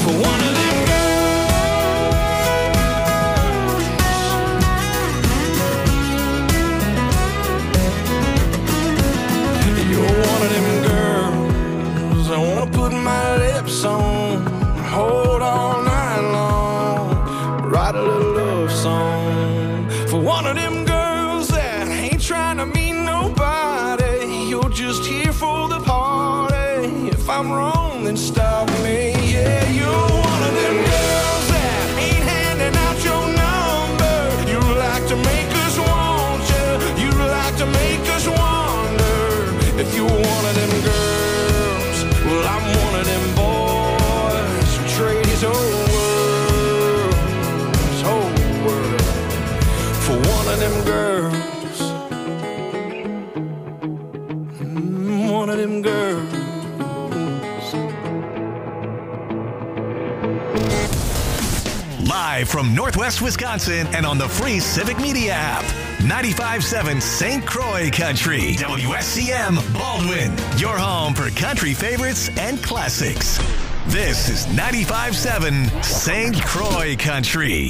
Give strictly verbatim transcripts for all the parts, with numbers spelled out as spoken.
for one of them girls. You're one of them girls I wanna put my lips on, hold all night long, write a little love song for one of them girls that ain't trying to meet nobody. You're just here for the party. If I'm wrong, then stop me. Yeah, you're one of them girls that ain't handing out your number. You like to make us want you. You like to make us wonder if you're one of them girls. Well, I'm one of them boys who trade his whole world, his whole world for one of them girls. Mm, one of them girls. Live from Northwest Wisconsin and on the free Civic Media app. ninety-five point seven Saint Croix Country. W S C M Baldwin. Your home for country favorites and classics. This is ninety-five point seven Saint Croix Country.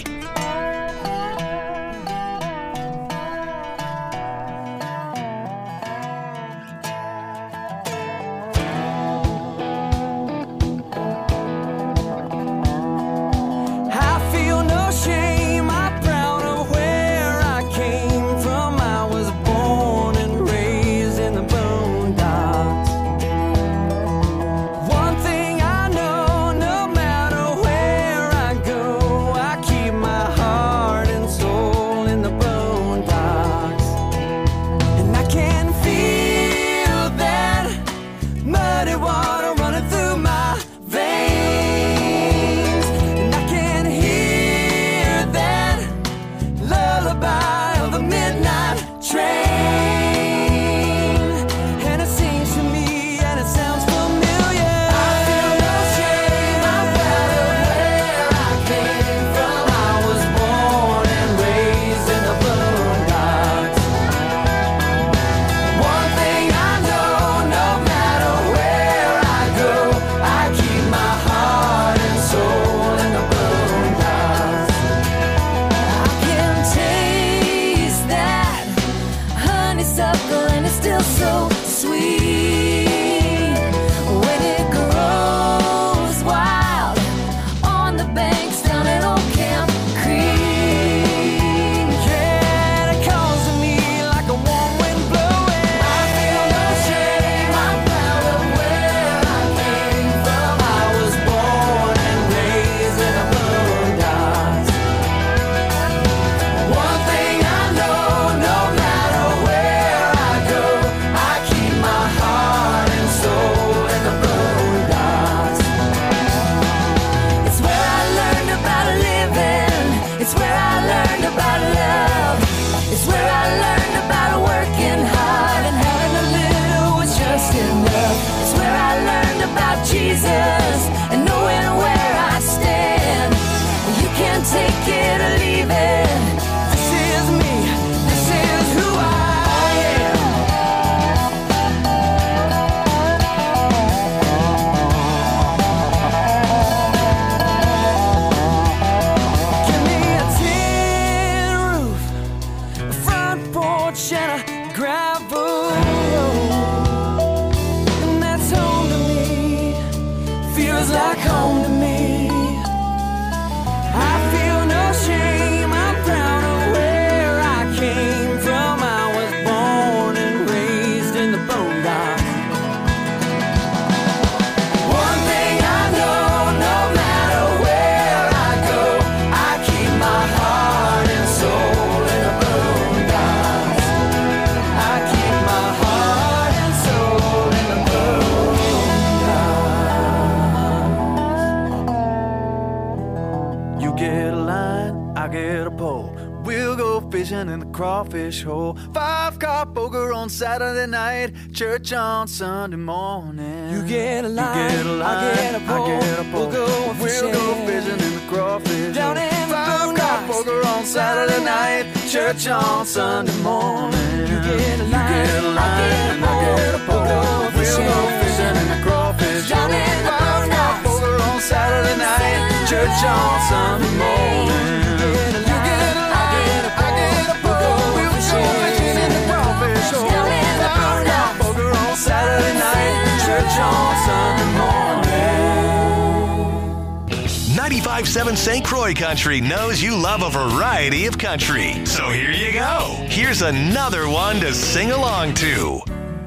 In the crawfish hole, five car poker on Saturday night, church on Sunday morning. You get a line, you get a line, I get a pole, I get a pole. We'll go fishing, we'll go fishing in the crawfish down hole. in the Five car poker on Saturday night, church on Sunday morning. You get a line, you get a line, I get a pole, I get a pole. We'll go We'll go fishing in the crawfish down hole. in the Five car poker on Saturday night, church on Sunday morning. You get a line, I get a pole. We'll go fishing in the crawfish hole. Five o'clock poker on Saturday night, church on Sunday morning. ninety-five point seven Saint Croix Country knows you love a variety of country. So here you go. Here's another one to sing along to.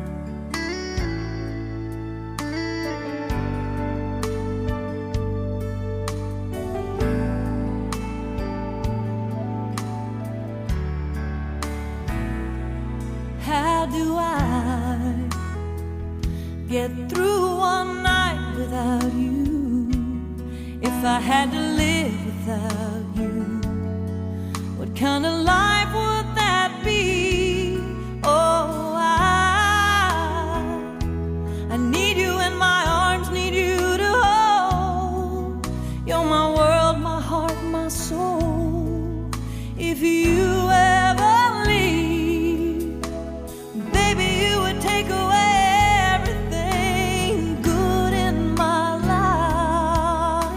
How do I get through one night without you? If I had to live without you, what kind of life would that be? Oh, I, I need you in my arms, need you to hold. You're my world, my heart, my soul. If you ever leave, baby, you would take away everything good in my life.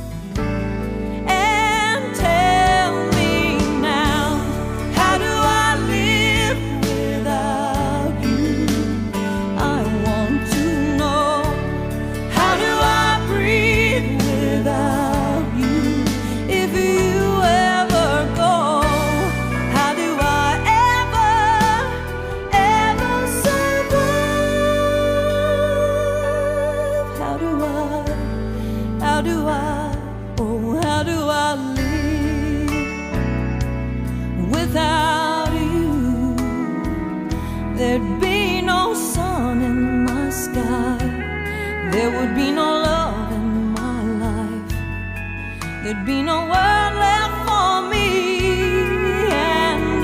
And tell me now, how do I live without you? I want to know. How do I breathe without you? If you ever go, how do I ever, ever survive? How do I, how do I, oh, how do I live without you? There'd be no sun in my sky. There would be no love in my life. There'd be no word left for me. And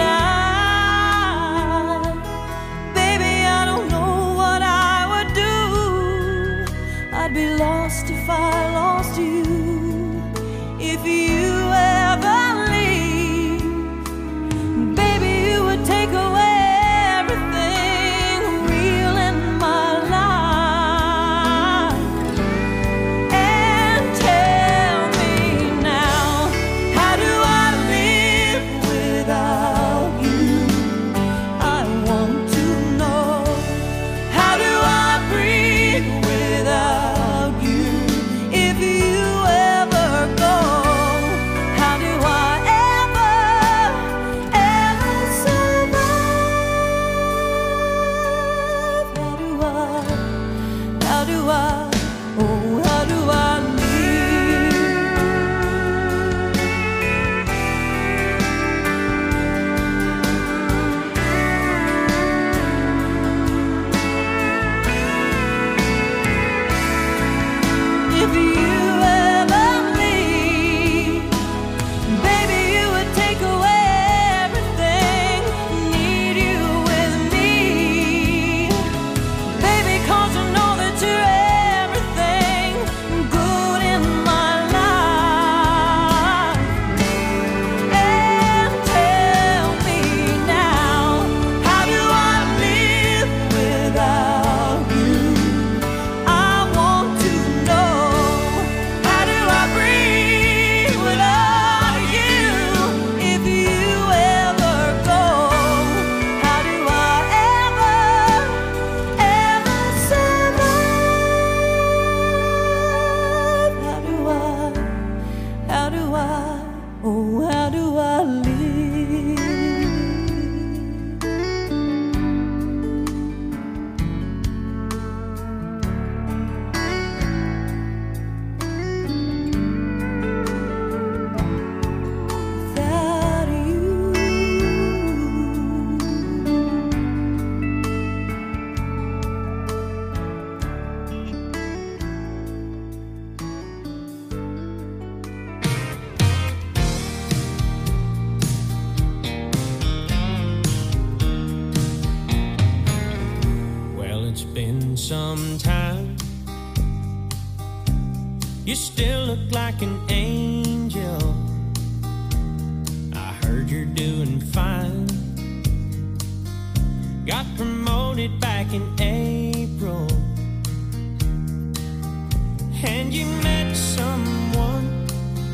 I, baby, I don't know what I would do. I'd be lost if I lost you. If you ever leave, baby, you would take away everything real in my life. And tell me now, how do I live without you? I want to know. How do I breathe without you? If you ever go, how do I ever, ever survive? How do I, how do I, oh, how do I live? If you ever leave, baby, you would take away everything. Need you with me, baby, 'cause you know that you're everything good in my life. And tell me now, how do I live without you? I want to know. How do I breathe without you? If you ever go, how do I ever, ever survive? How do I, how do I, oh, how do I live? Without you. Well, it's been some time. You still look like an angel. I heard you're doing fine. Got promoted back in April. And you met someone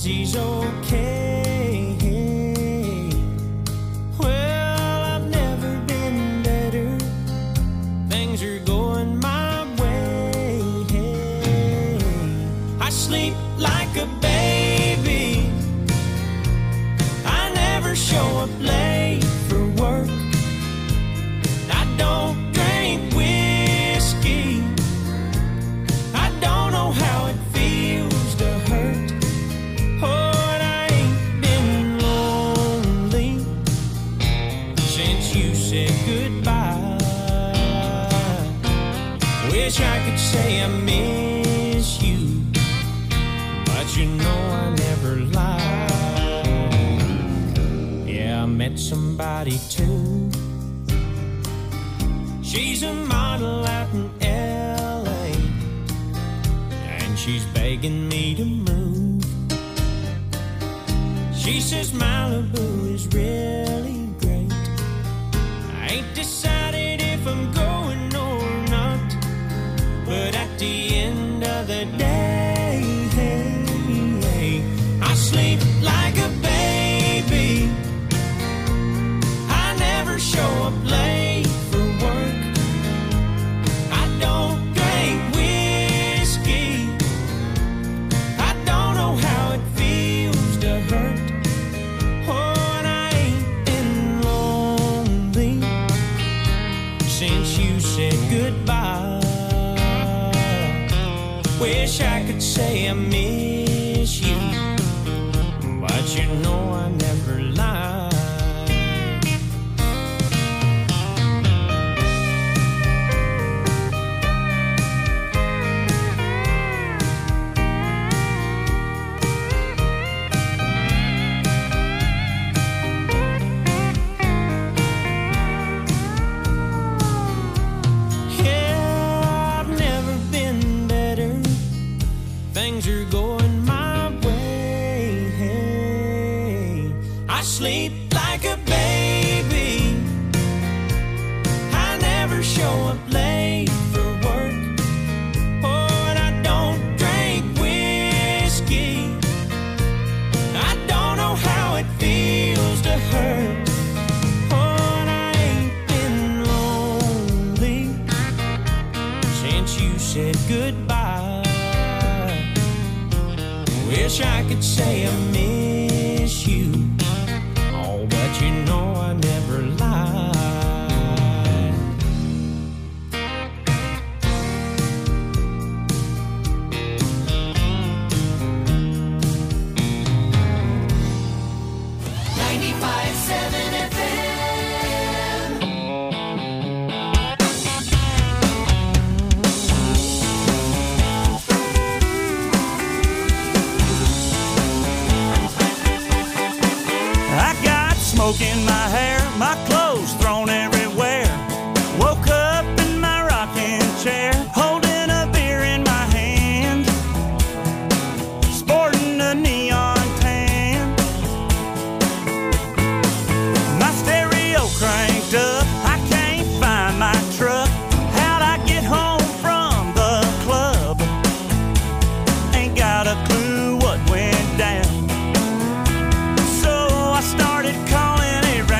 he's okay. Well, I've never been better. Things are going my way. I sleep like a baby. I never show up late for work. I don't drink whiskey. I don't know how it feels to hurt. Oh, and I ain't been lonely since you said goodbye. Wish I could say I miss you, but you know I never lied. Yeah, I met somebody too. She's a model out in L A, and she's begging me to move. She says Malibu is really great. I ain't decided if I'm going or not, but at the end of the day, I sleep like a baby. I never show up late for work. I don't drink whiskey. I don't know how it feels to hurt. Oh, and I ain't been lonely since you said goodbye. Wish I could say I miss you, but you know I never lied. Yeah, I've never been better. Things are going my way. I sleep like a baby. I never show up late for work. Oh, and I don't drink whiskey. I don't know how it feels to hurt. Oh, and I ain't been lonely since you said goodbye. Wish I could say I miss you, oh, but you know I never lied. ninety-five seven F M. I got smoke in my hair, my clothes thrown everywhere. Woke up in my rocking chair, holding a beer in my hand, sporting a neon tan. My stereo cranked up, I can't find my truck. How'd I get home from the club? Ain't got a clue what went down. So I started calling around.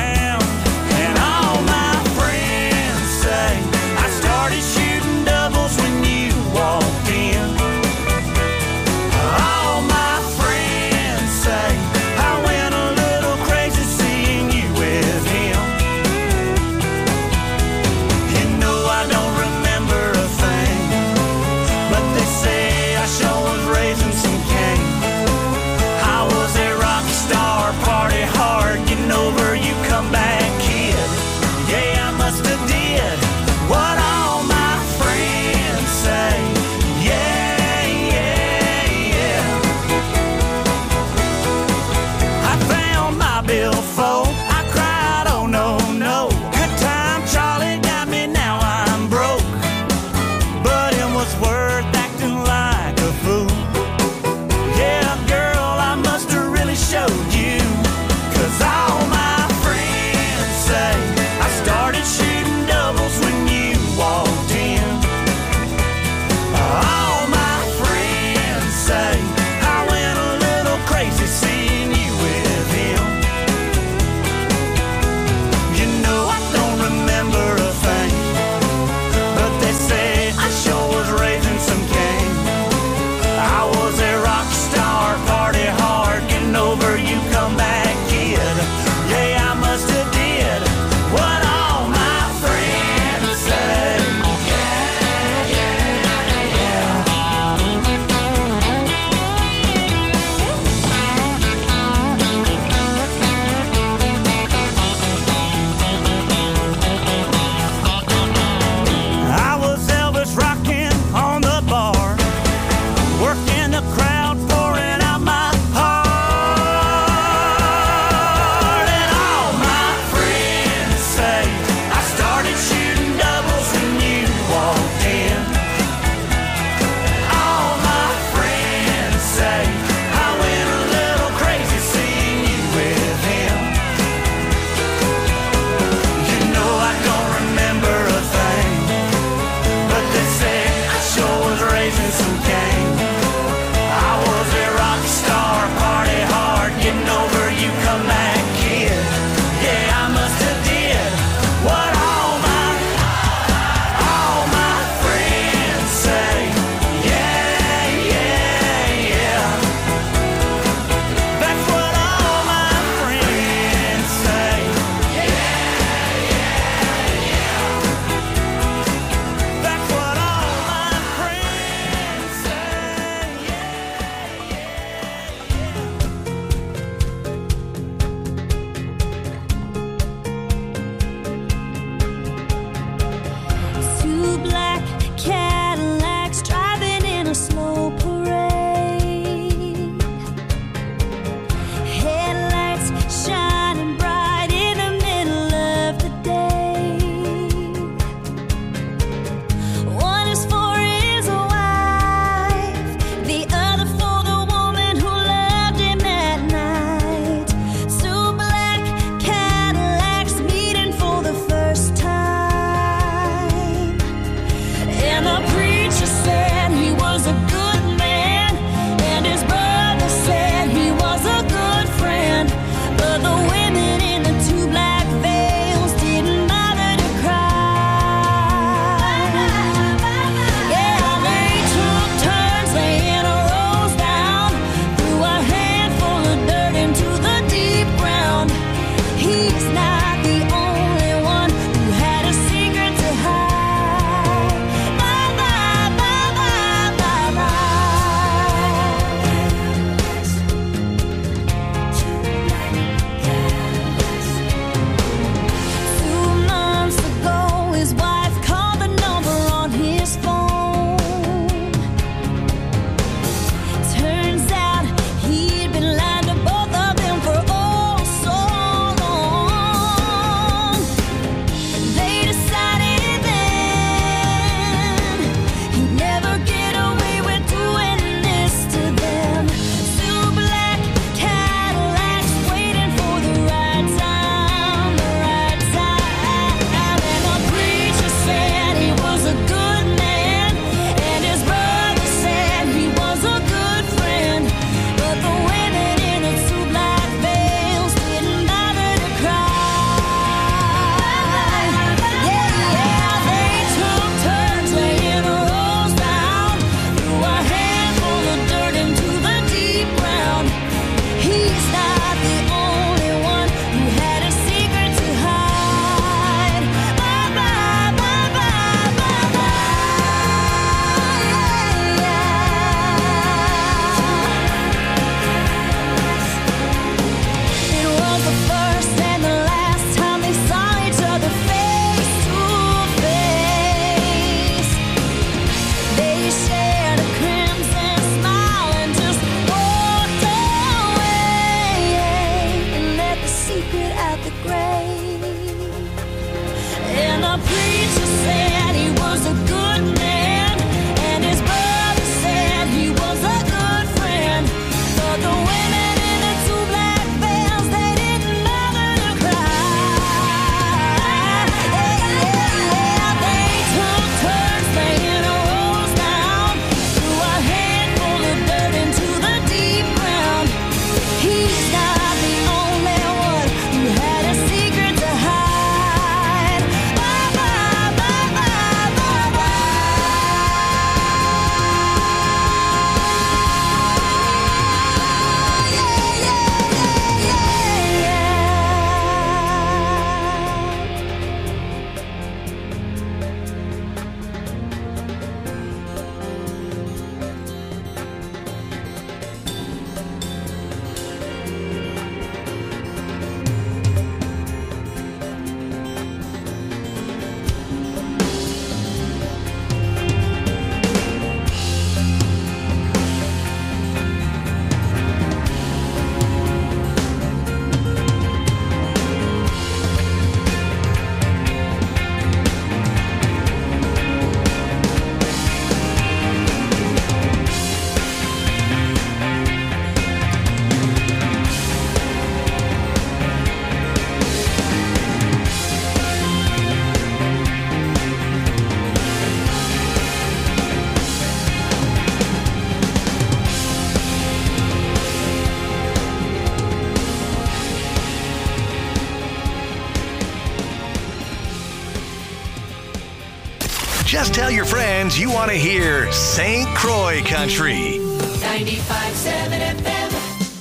Just tell your friends you want to hear Saint Croix Country. ninety-five seven F M.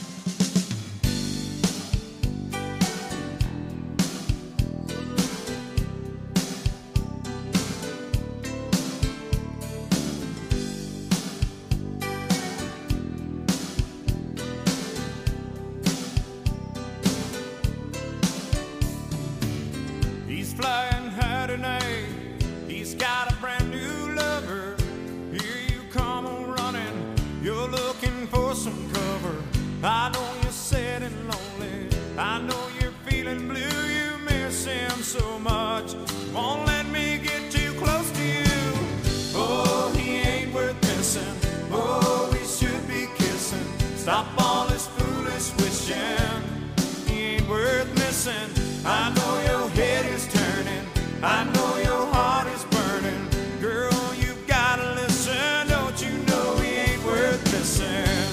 He's flying high tonight. He's got a brand new lover. Here you come on running. You're looking for some cover. I know you're sad and lonely. I know you're feeling blue. You miss him so much. Won't let me get too close to you. Oh, he ain't worth missing. Oh, we should be kissing. Stop all this foolish wishing. He ain't worth missing. I know your head is turning. I know your heart is burning. Girl, you gotta listen. Don't you know he ain't worth missing?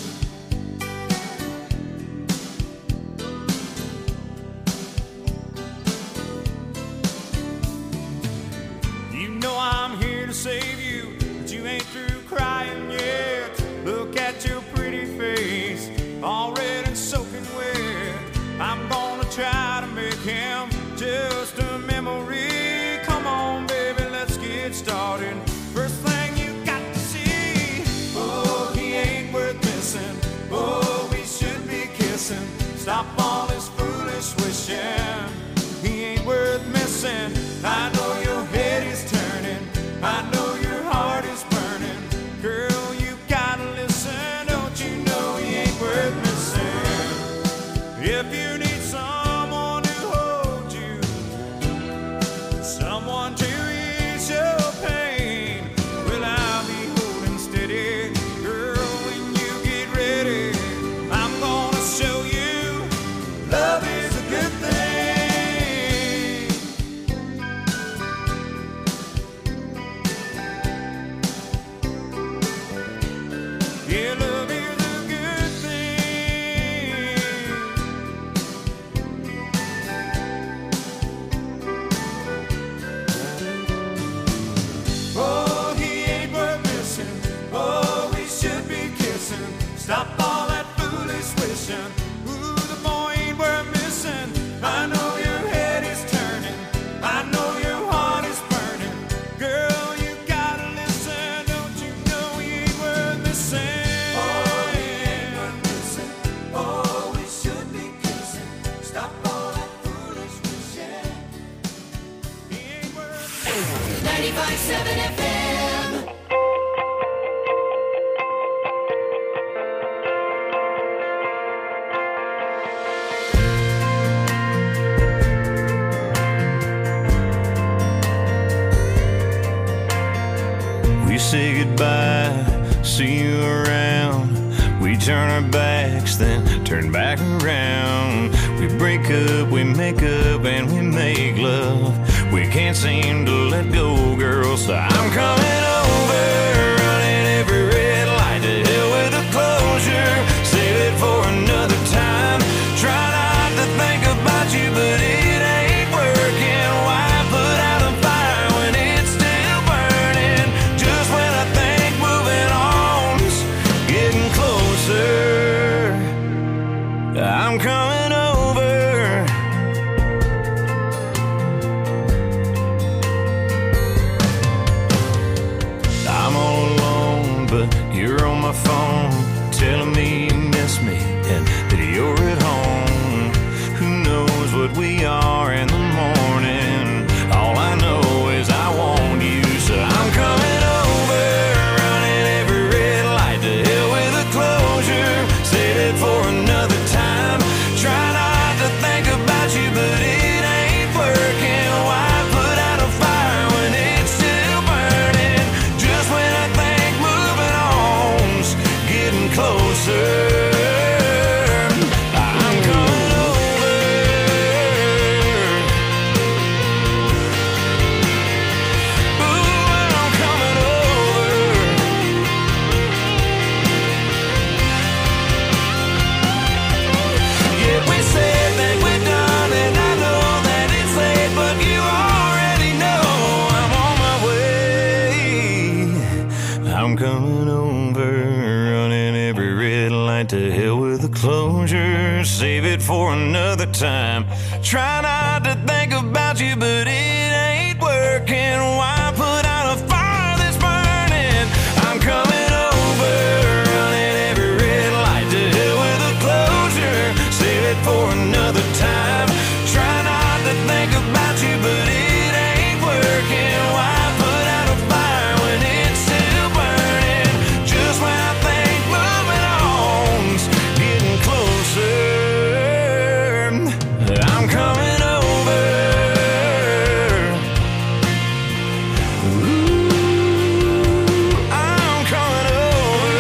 You know I'm here to save you, but you ain't through crying yet. Look at your pretty face, all red and soaking wet. I'm gonna try to make him just a memory. Come on, baby, let's get started. First thing you got to see. Oh, he ain't worth missing. Oh, we should be kissing. Stop all this foolish wishing. He ain't worth missing. I know your head is turning. I know your heart is burning. Girl, you gotta listen. Don't you know he ain't worth missing? If you need someone to hold you, someone to ease your pain, well, I'll be holding steady. Girl, when you get ready, I'm gonna show you love is a good thing. Yeah, love is a good thing. Oh, he ain't worth missing. Oh, we should be kissing. Stop all that foolish wishing. Ooh, the boy ain't worth missing. I know your head is turning. I know your heart is burning. Girl, you gotta listen. Don't you know he ain't worth missing? Oh, he ain't worth missing. Oh, we should be kissing. Stop all that foolish wishing. He ain't worth ninety-five seven F M. We say goodbye, see you around. We turn our backs, then turn back around. We break up, we make up, and we make love. We can't seem to let go, girl, so I'm coming over, running every red light. To hell with the closure, save it for another time. Try not to think about you, but it ain't working. Why put out a fire when it's still burning? Just when I think moving on's getting closer, I'm coming over. I'm all alone, but you're on my phone, telling me you miss me and that you're at home. Who knows what we are in the morning? All I know is I want you, so I'm coming over, running every red light. To hell with the closure, save it for another time. Try not to think about you, but it ain't working. Why put out a fire when it's still burning? Just when I think moving on's getting closer, I'm coming over. Ooh, I'm coming over. Yeah, we said that we're done, and I know that it's late, but you already know I'm on my way. night, to hell with the closure, save it for another time. Try not to think about you, but it ain't working. Why put out a fire that's burning? I'm coming over, running every red light, to hell with the closure, save it for another time. Try not to think about you, but it ain't working. Why put out a fire when it's still burning? Just when I think moving on's getting closer, I'm coming over. Ooh, I'm coming over.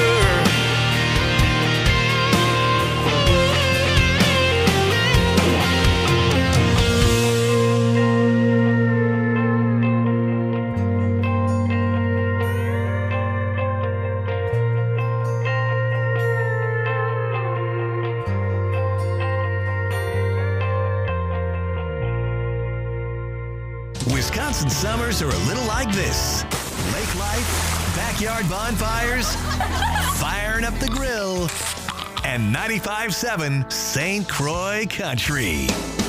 Wisconsin summers are a little like this. Lake life, backyard bonfires, firing up the grill, and ninety-five point seven Saint Croix Country.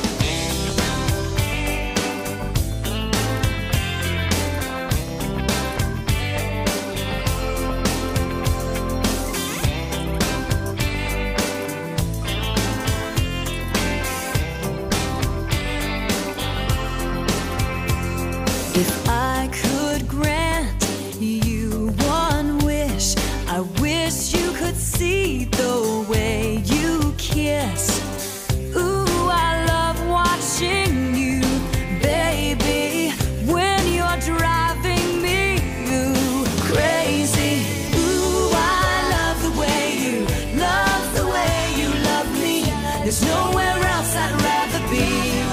If I could grant you one wish, I wish you could see the way you kiss. Ooh, I love watching you, baby, when you're driving me ooh, crazy. Ooh, I love the way you, love the way you love me. There's nowhere else I'd rather be.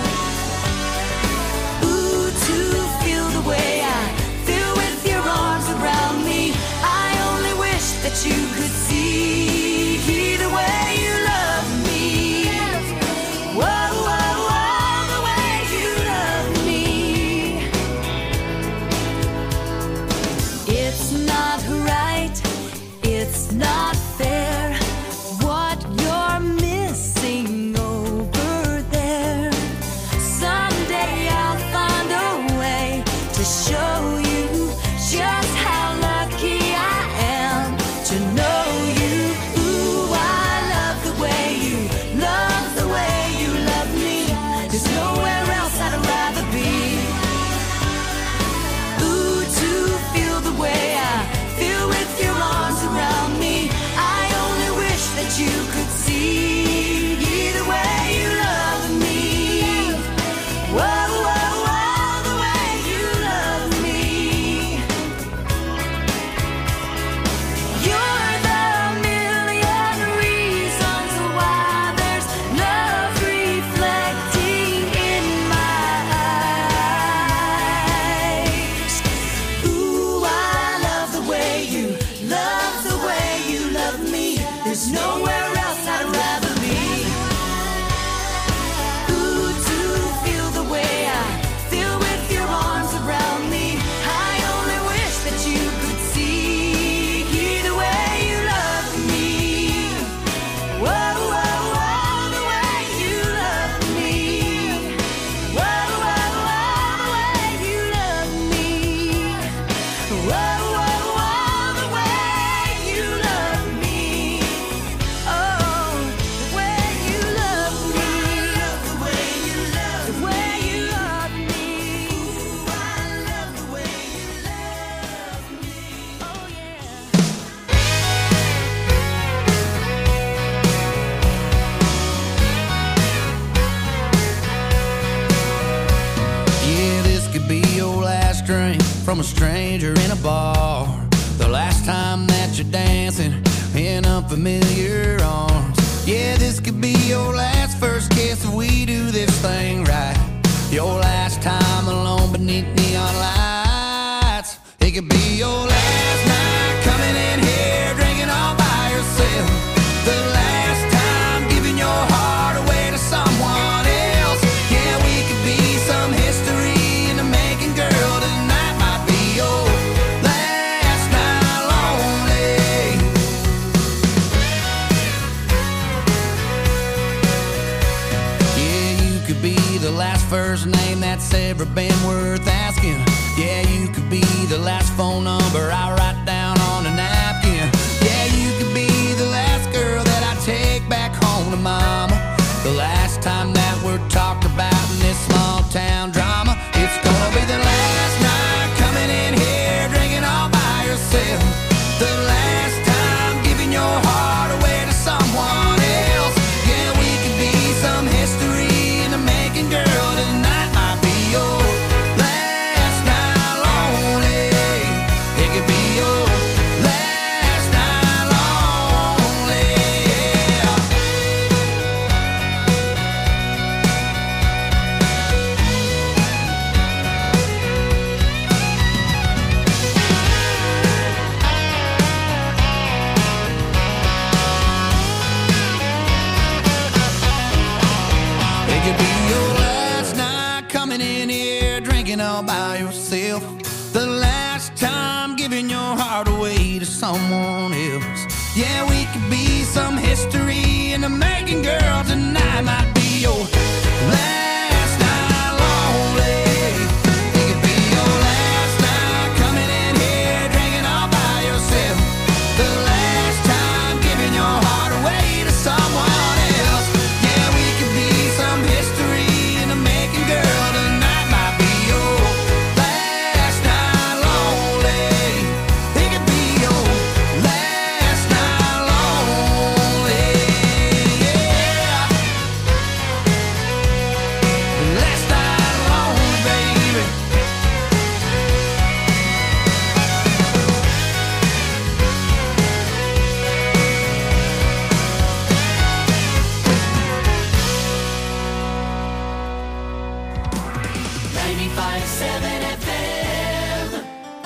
That you could see the way you love me. Whoa, whoa, whoa, the way you love me. It's not right, it's not fair, what you're missing over there. Someday I'll find a way to show you just how lucky I am to know you. Ooh, I love the way you, love the way you love me. There's nowhere else I'd rather be. Ooh, to feel the way I feel with your arms around me. I only wish that you could see the way you love me. Whoa, whoa, whoa, the way you love me. You're the million reasons why there's love reflecting in my eyes. Ooh, I love the way you, love the way you love me. There's nowhere else I'd rather be. Ooh, to feel the way I feel with your arms around me. I only wish that you could see the way you love me. Whoa, whoa, whoa, the way you love me. Whoa, whoa, whoa, the way you love me. Whoa, whoa, whoa, the way you love me. Oh, the way you love me. The way you love me. The way you love me. Ooh, I love the way you love me. Oh, yeah. Yeah, this could be your last drink from a stranger in a bar. The last time that you're dancing in unfamiliar arms. Yeah, this could be your last first kiss if we do this thing right. Your last time alone beneath neon lights. It could be your last night coming in here drinking all by yourself. The last time giving your heart away to someone else. Yeah, we could be some history in the making, girl. Tonight might be your last night lonely. last first name that's ever been worth asking. Yeah, you could be the last phone number I write down on a napkin. Yeah, you could be the last girl that I take back home to mama. The last time that we're talked about in this small town drama. It's gonna be the last night coming in here drinking all by yourself. The last time giving your heart away to someone else. Yeah, we could be some history in the making, girl. Tonight might be your last night lonely. It could be your last night lonely. Yeah. It could be your last night coming in here drinking all by yourself. The last time giving your heart away to someone else. Yeah, we could be some history in the making, girl. Tonight might be your last night lonely. It could be your last night coming in here drinking all by yourself. The last time giving your heart away to someone else. Yeah, we could be some history in the making, girl. Tonight might be your last night lonely. It could be your last night lonely. Yeah. Last night lonely, baby. ninety-five seven F M.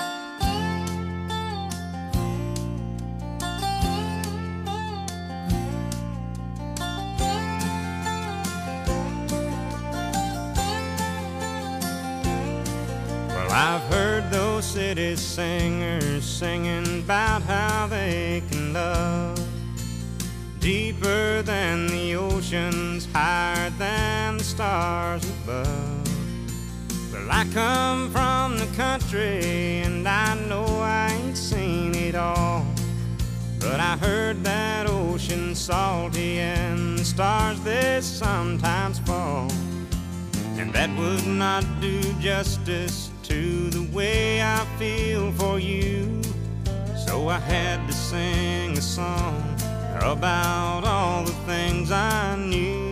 Well, I've heard those city singers singing about how they can love deeper than the oceans, higher than the stars above. Well, I come from the country and I know I ain't seen it all, but I heard that ocean's salty and the stars they sometimes fall. And that would not do justice to the way I feel for you. So I had to sing a song about all the things I knew.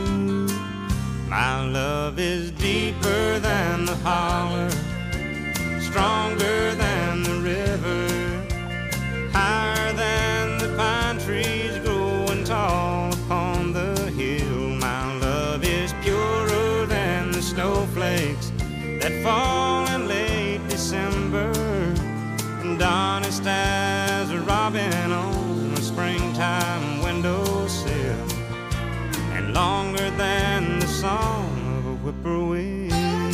My love is deeper than the holler, stronger than the river, higher than the pine trees growing tall upon the hill. My love is purer than the snowflakes that fall in late December, and honest as a robin on a springtime windowsill, and longer than the song of a whippoorwill.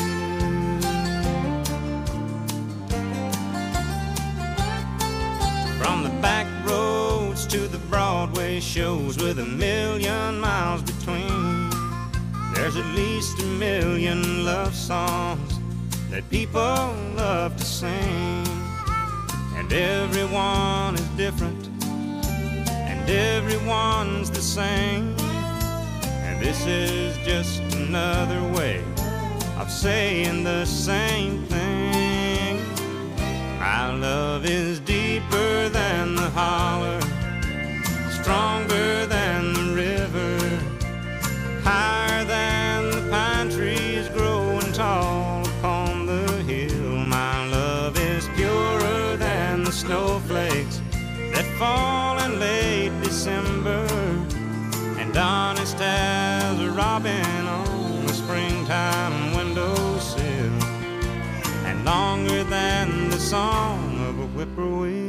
From the back roads to the Broadway shows with a million miles between, there's at least a million love songs that people love to sing. And everyone is different, and everyone's the same. And this is just another way of saying the same thing. My love is deeper than the holler, stronger than the river, higher than the pine trees growing tall upon the hill. My love is purer than the snowflakes that fall in late December, and honest as a robin on a springtime windowsill, and longer than the song of a whippoorwill.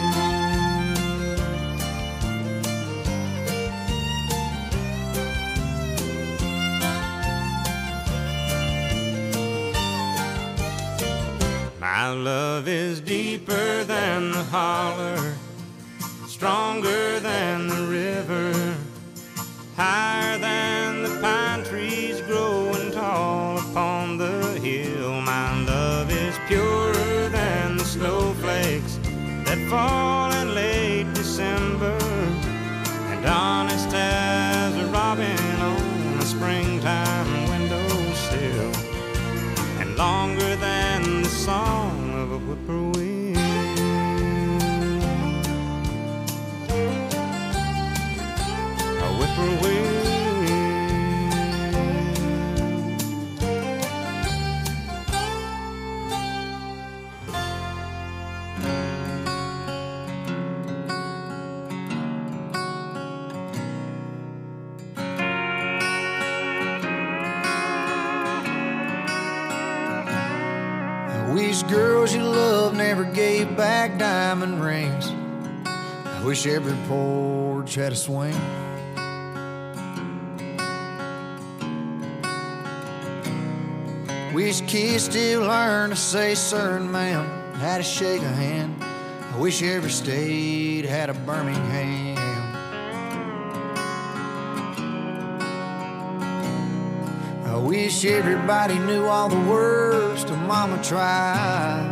My love is deeper than the holler, stronger than the river, higher than the pine trees growing tall wish girls you love never gave back diamond rings. I wish every porch had a swing. Wish kids still learn to say sir and ma'am, how to shake a hand. I wish every state had a Birmingham. I wish everybody knew all the words to Mama Tried.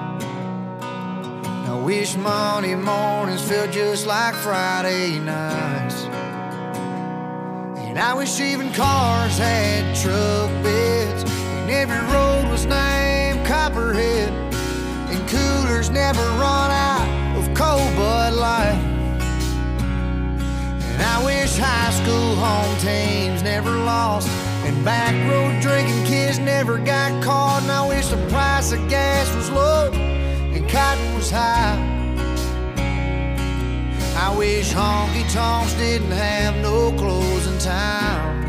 I wish Monday mornings felt just like Friday nights. And I wish even cars had truck beds, and every road was named Copperhead, and coolers never run out of cold Bud Light. And I wish high school home teams never lost, and back road drinking kids never got caught. And I wish the price of gas was low and cotton was high. I wish honky tonks didn't have no closing time.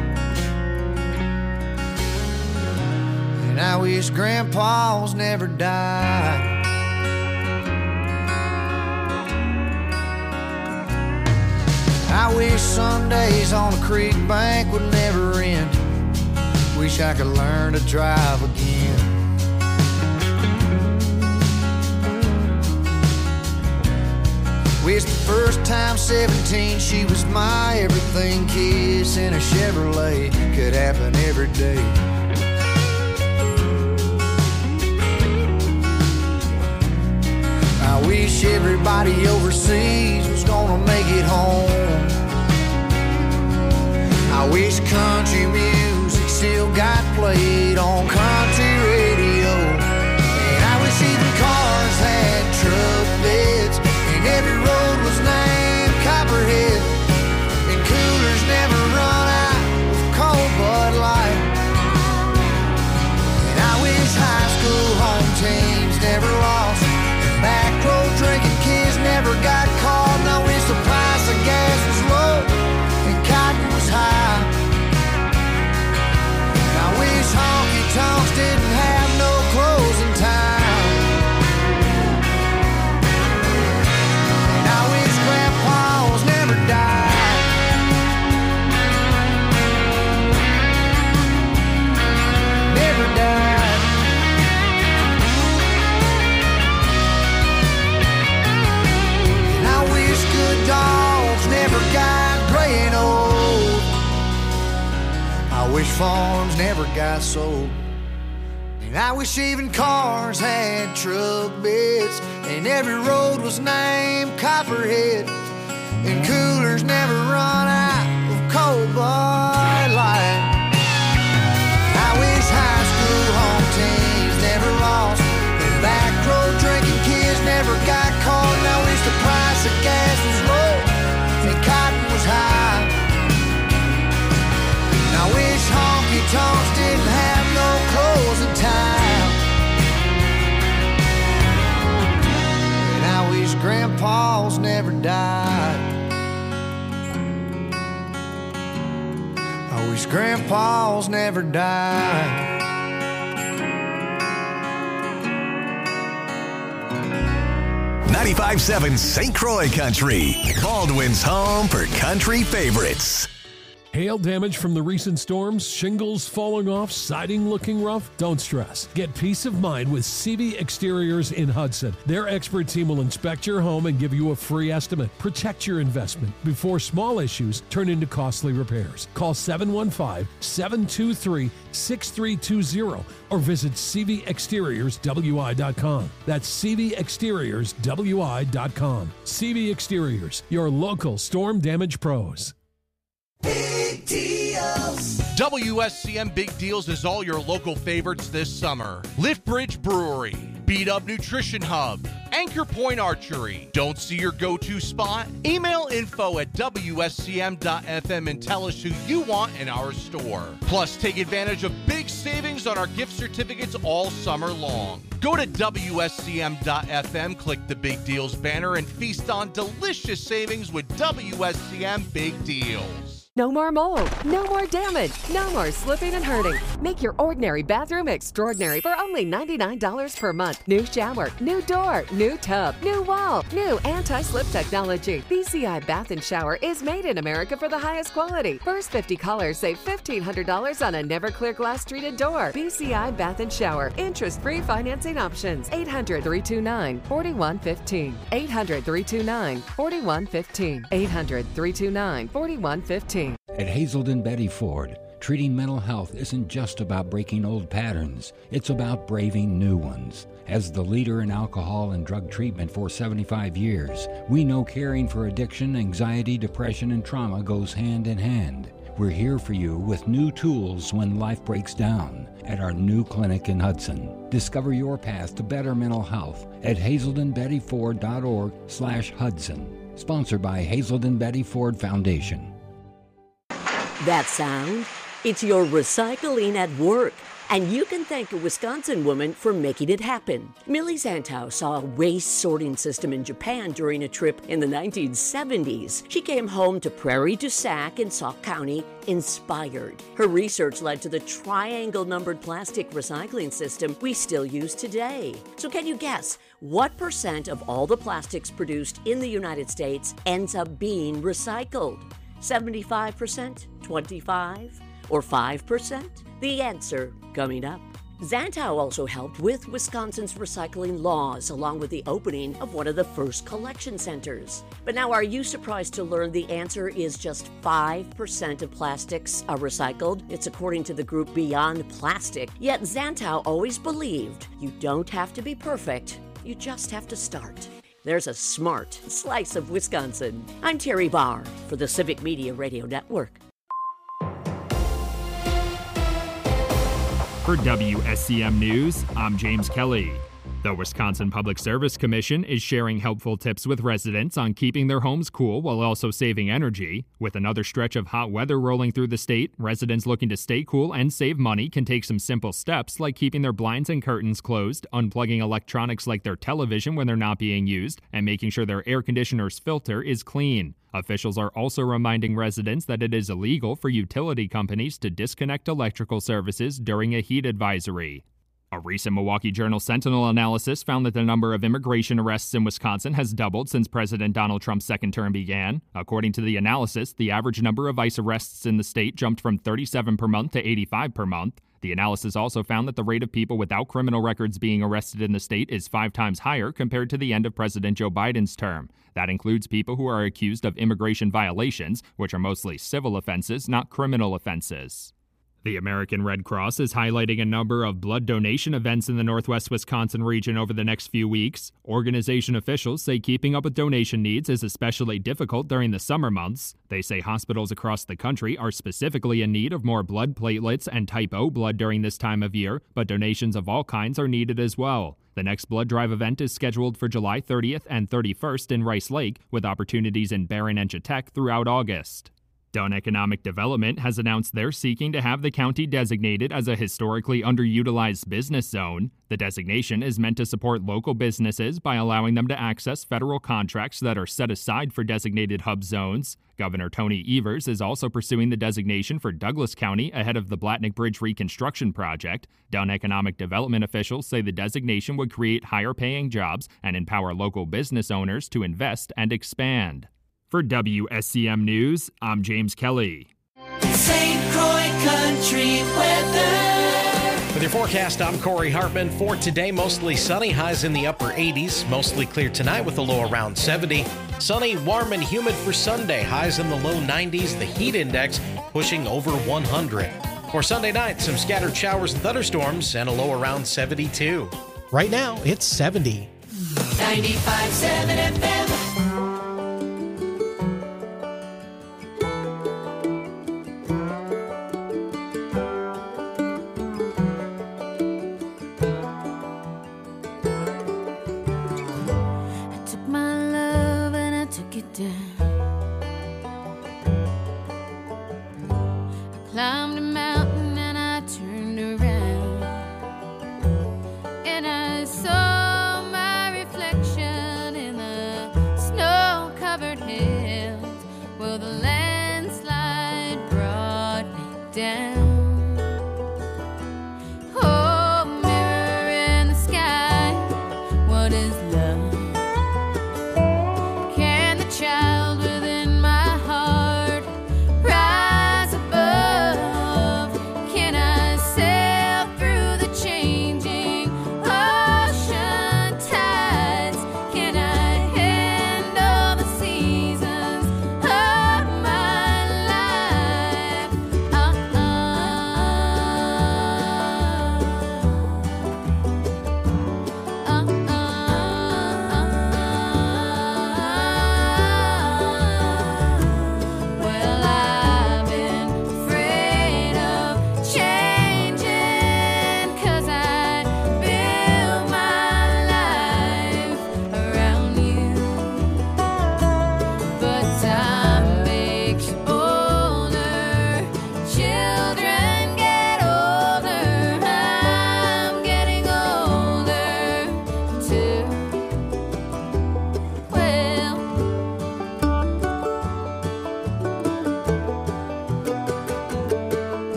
And I wish grandpas never died. I wish Sundays on a creek bank would never end. Wish I could learn to drive again. Wish the first time seventeen she was my everything. Kiss in a Chevrolet could happen every day. I wish everybody overseas was gonna make it home. I wish country music still got played on country radio. And I wish even cars had truck beds, and every road was named Copperhead, and coolers never run out of cold Bud Light. And I wish high school home teams never lost, and back road drinking kids never got caught. And I wish the price of gas was low and cotton was high. And I wish honky tonks didn't have no closing time. And I wish grandpas never died. Never died. And I wish good dogs never got gray and old. I wish farms never got sold. And I wish even cars had truck beds, and every road was named Copperhead, and coolers never run out of cold Bud Light. I wish high school home teams never lost, and back road drinking kids never got caught. And I wish the price of gas was low and cotton was high. And I wish honky tonks didn't have no closing time. And I wish grandpas never died. I wish grandpas never died. ninety-five seven Saint Croix Country, Baldwin's home for country favorites. Hail damage from the recent storms, shingles falling off, siding looking rough? Don't stress. Get peace of mind with C V Exteriors in Hudson. Their expert team will inspect your home and give you a free estimate. Protect your investment before small issues turn into costly repairs. Call seven one five, seven two three, six three two zero or visit C V Exteriors W I dot com. That's C V Exteriors W I dot com. C V Exteriors, your local storm damage pros. Big deals. W S C M Big Deals is all your local favorites this summer. Lift Bridge Brewery, Beat Up Nutrition Hub, Anchor Point Archery. Don't see your go-to spot? Email info at W S C M dot F M and tell us who you want in our store. Plus, take advantage of big savings on our gift certificates all summer long. Go to W S C M dot F M, click the Big Deals banner, and feast on delicious savings with W S C M Big Deals. No more mold, no more damage, no more slipping and hurting. Make your ordinary bathroom extraordinary for only ninety-nine dollars per month. New shower, new door, new tub, new wall, new anti-slip technology. B C I Bath and Shower is made in America for the highest quality. First fifty callers save fifteen hundred dollars on a never clear glass treated door. B C I Bath and Shower. Interest-free financing options. eight hundred, three two nine, four one one five. eight hundred, three two nine, four one one five. eight hundred, three two nine, four one one five. At Hazelden Betty Ford, treating mental health isn't just about breaking old patterns, it's about braving new ones. As the leader in alcohol and drug treatment for seventy-five years, we know caring for addiction, anxiety, depression, and trauma goes hand in hand. We're here for you with new tools when life breaks down at our new clinic in Hudson. Discover your path to better mental health at hazelden betty ford dot org slash Hudson. Sponsored by Hazelden Betty Ford Foundation. That sound? It's your recycling at work. And you can thank a Wisconsin woman for making it happen. Millie Zantow saw a waste sorting system in Japan during a trip in the nineteen seventies. She came home to Prairie du Sac in Sauk County inspired. Her research led to the triangle-numbered plastic recycling system we still use today. So can you guess what percent of all the plastics produced in the United States ends up being recycled? seventy-five percent, twenty-five, or five percent? The answer coming up. Zantow also helped with Wisconsin's recycling laws, along with the opening of one of the first collection centers. But now, are you surprised to learn the answer is just five percent of plastics are recycled? It's according to the group Beyond Plastic. Yet Zantow always believed you don't have to be perfect, you just have to start. There's a smart slice of Wisconsin. I'm Terry Barr for the Civic Media Radio Network. For W S C M News, I'm James Kelly. The Wisconsin Public Service Commission is sharing helpful tips with residents on keeping their homes cool while also saving energy. With another stretch of hot weather rolling through the state, residents looking to stay cool and save money can take some simple steps like keeping their blinds and curtains closed, unplugging electronics like their television when they're not being used, and making sure their air conditioner's filter is clean. Officials are also reminding residents that it is illegal for utility companies to disconnect electrical services during a heat advisory. A recent Milwaukee Journal Sentinel analysis found that the number of immigration arrests in Wisconsin has doubled since President Donald Trump's second term began. According to the analysis, the average number of ICE arrests in the state jumped from thirty-seven per month to eighty-five per month. The analysis also found that the rate of people without criminal records being arrested in the state is five times higher compared to the end of President Joe Biden's term. That includes people who are accused of immigration violations, which are mostly civil offenses, not criminal offenses. The American Red Cross is highlighting a number of blood donation events in the Northwest Wisconsin region over the next few weeks. Organization officials say keeping up with donation needs is especially difficult during the summer months. They say hospitals across the country are specifically in need of more blood platelets and type O blood during this time of year, but donations of all kinds are needed as well. The next blood drive event is scheduled for July thirtieth and thirty-first in Rice Lake, with opportunities in Barron and Chautauqua throughout August. Dunn Economic Development has announced they're seeking to have the county designated as a historically underutilized business zone. The designation is meant to support local businesses by allowing them to access federal contracts that are set aside for designated hub zones. Governor Tony Evers is also pursuing the designation for Douglas County ahead of the Blatnick Bridge reconstruction project. Dunn Economic Development officials say the designation would create higher-paying jobs and empower local business owners to invest and expand. For W S C M News, I'm James Kelly. Saint Croix Country Weather. With your forecast, I'm Corey Hartman. For today, mostly sunny, highs in the upper eighties. Mostly clear tonight with a low around seventy. Sunny, warm, and humid for Sunday, highs in the low nineties. The heat index pushing over one hundred. For Sunday night, some scattered showers and thunderstorms and a low around seventy-two. Right now, it's seventy. ninety-five point seven F M. Climbed a mountain and I turned around, and I saw my reflection in the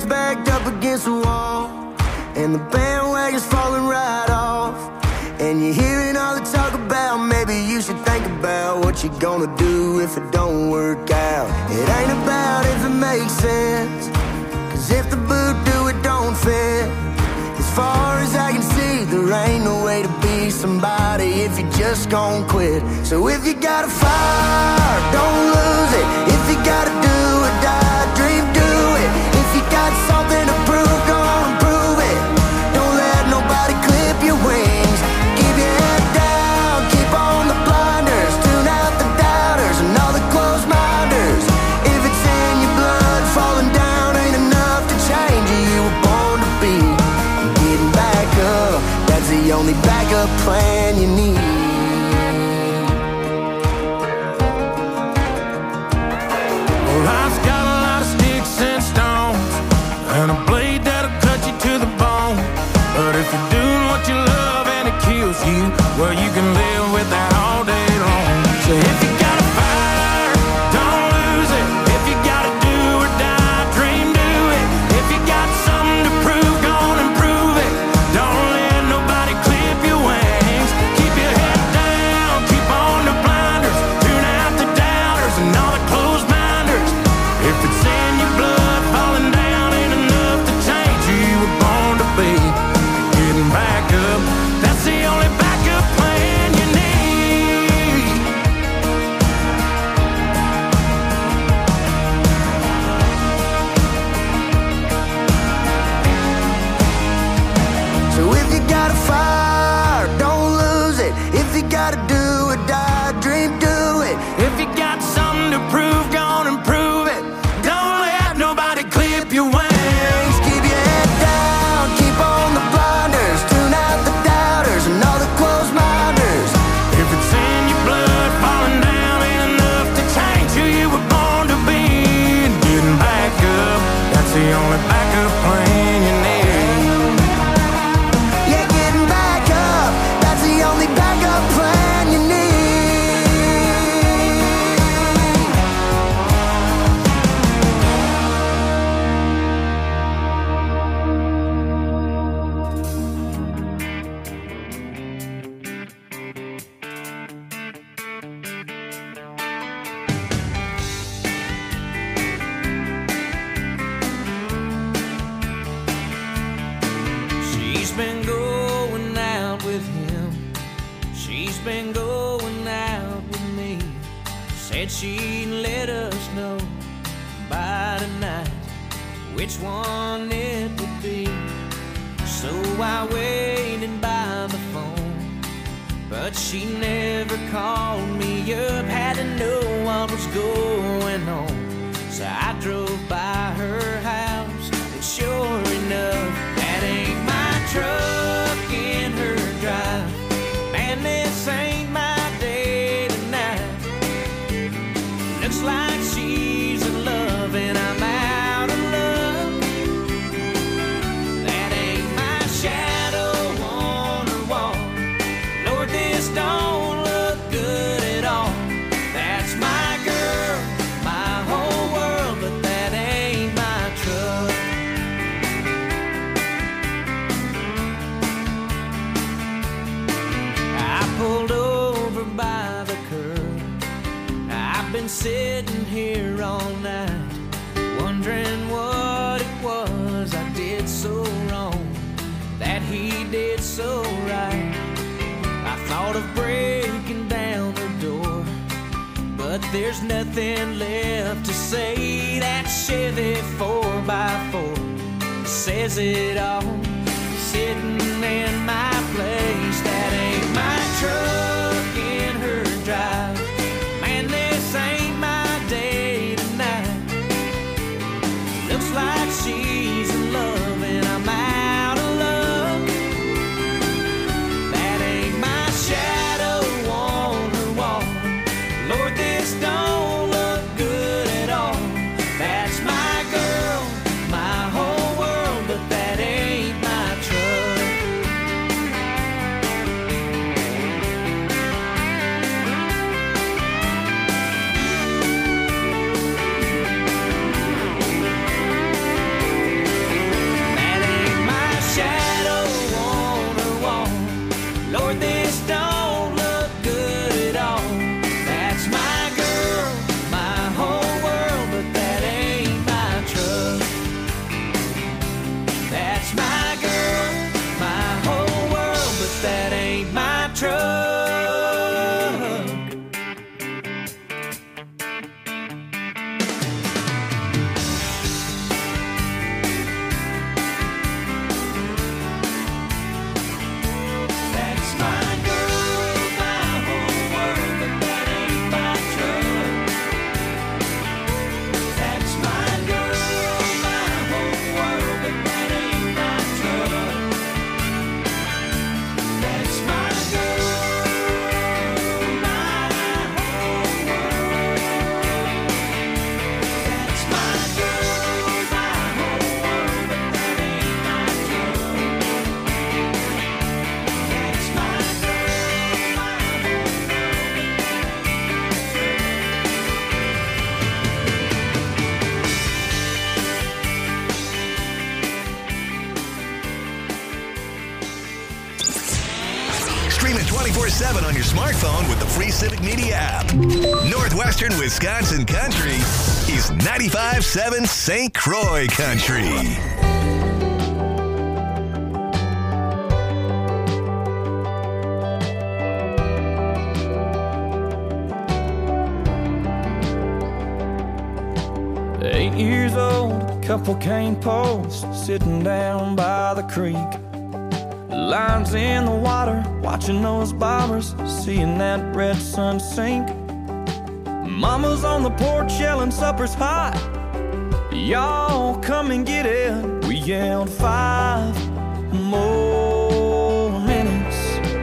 back's backed up against the wall, and the bandwagon's falling right off. And you're hearing all the talk about maybe you should think about what you're gonna do if it don't work out. It ain't about if it makes sense, cause if the boot do it don't fit. As far as I can see, there ain't no way to be somebody if you just gon' quit. So if you got a fire, don't lose it. If you gotta do or die, dream, do it. If you got something to prove, go on and prove it. Don't let nobody clip your wings. Keep your head down, keep on the blinders. Tune out the doubters and all the closed minders. If it's in your blood, falling down ain't enough to change who you were born to be. Getting back up, that's the only backup plan you need. Well, life's got a lot of sticks and stones, and a blade that'll cut you to the bone. But if you're doing what you love and it kills you, well, you can live with that all day long. So if you got a fire, don't lose it. If you gotta do or die, dream, do it. If you got something to prove, go on and prove it. Don't let nobody clip your wings. Keep your head down, keep on the blinders. Tune out the doubters and all the closed minders. If it's in your blood, falling down ain't enough to change who you were born to be. Getting back up, that's the only backup plan you need. So if you got a fire, don't lose it. If you gotta do or die, dream, do it. If you got something to prove, go on and prove it. Don't let nobody clip your wings. Keep your head down, keep on the blinders. Tune out the doubters and all the closed minders. If it's in your blood, falling down ain't enough to change who you were born to be. And getting back up, that's the only backup plan you need. Yeah, getting back up, that's the only backup plan you need. She's been going out with him. She's been going out with me. Said she'd let us know by tonight which one it would be. So I waited by the phone, but she never called me up. Had to know what was going on, so I drove by her house, and sure enough, that ain't my truck in her drive. Man, this ain't my day tonight. Looks like she's in love and I'm out of luck. That ain't my shadow on her wall. Lord, this don't look good at all. That's my girl, my whole world, but that ain't my truck. I pulled over by the curb. I've been sitting here all night, wondering what it was I did so wrong, that he did so right. I thought of breaking down the door, but there's nothing left to say. That Chevy four by four says it all, sitting in my place. That ain't my truck in her drive. Man, this ain't my day tonight. Looks like she's in love and I'm out of luck. That ain't my shadow on her wall. Lord, this don't look good at all. That's my girl, my whole world, but that ain't my truck. That's my girl, my whole world, but that ain't my truck. Stream it twenty-four seven on your smartphone with the free Civic Media app. Northwestern Wisconsin Country is ninety-five point seven Saint Croix Country. Eight years old, couple cane posts sitting down by the creek. Lines in the water, watching those bobbers, seeing that red sun sink. Mama's on the porch yelling supper's hot. Y'all come and get it. We yelled five more minutes.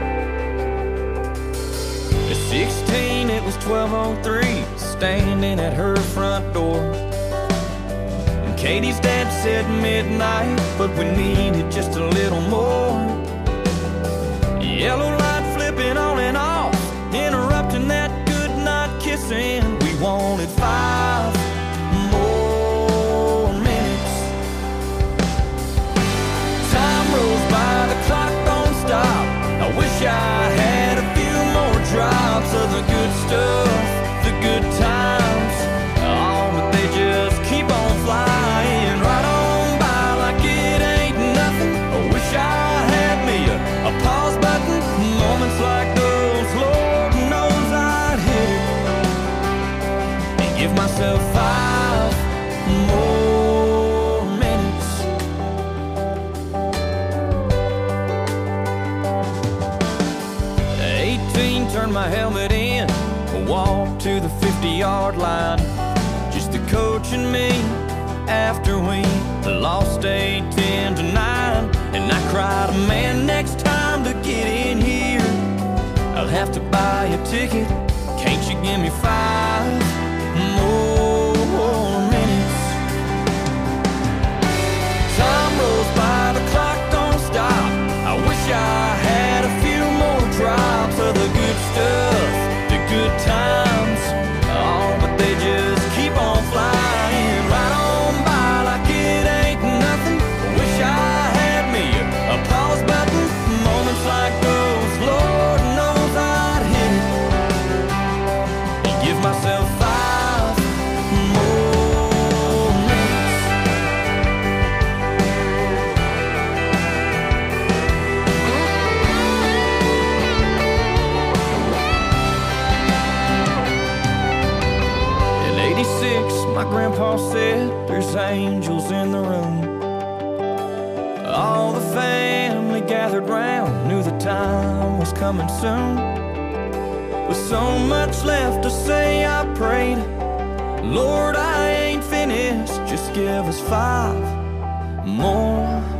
At sixteen, it was twelve oh three, standing at her front door. And Katie's dad said midnight, but we needed just a little more. Yellow light flipping on and off, interrupting that good night kissing. We wanted five more minutes. Time rolls by, the clock don't stop. I wish I had a few more drops of the good stuff, the good times. Oh, but they just keep on flying right on by like it ain't nothing. I wish I had me a, a pause button. Moments like those, Lord knows I'd hit it and give myself five more minutes. eighteen, turned my helmet in, walked to the fifty-yard line. Just the coach and me after we lost eight, ten to nine. And I cried, man, next time to get in here, I'll have to buy a ticket. Can't you give me five more minutes? Time rolls by, the clock don't stop. I wish I had a few more drops of the good stuff, the good times. Oh, but they just keep on flying right on by like it ain't nothing. Wish I had me a, a pause button. Moments like those, Lord knows I'd hit it and give myself five more minutes. In eighty-six, my grandpa said there's angels in the room. All the family gathered round, knew the time was coming soon. With so much left to say, I prayed, Lord, I ain't finished, just give us five more